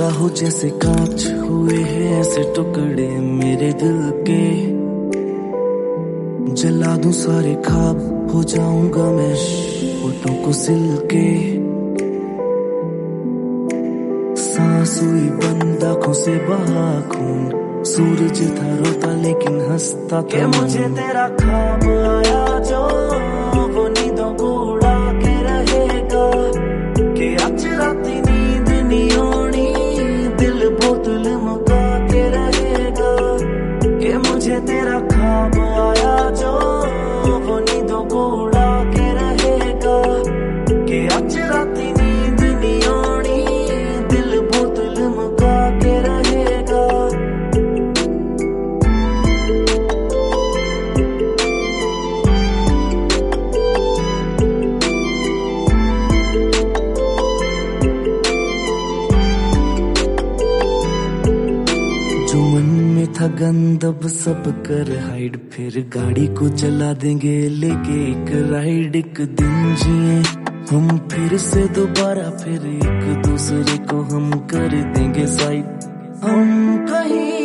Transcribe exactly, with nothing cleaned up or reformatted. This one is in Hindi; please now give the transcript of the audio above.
टूटा हो जैसे कांच, हुए हैं ऐसे टुकड़े मेरे दिल के। जला दूं सारे ख्वाब, हो जाऊंगा मैं होठों को सिल के। सांस हुई बंद, आंखों से बहा खून, सूरज था रोता लेकिन हंसता था। मुझे तेरा ख्वाब आया जो वो नींदों को उड़ा के रहेगा, कि आज राती नींद नहीं आनी, दिल बोतल मुका के रहेगा। कि मुझे तेरा ख्वाब आया जो वो नींदों को उड़ा के रहेगा, कि आज राती नींद नहीं आनी, दिल बोतल मुका के रहेगा। जो मन में था गंद अब सब कर हाइड, फिर गाड़ी को चला देंगे लेके एक राइड। एक दिन जिए हम फिर से दोबारा, फिर एक दूसरे को हम कर देंगे साइड। हम कहीं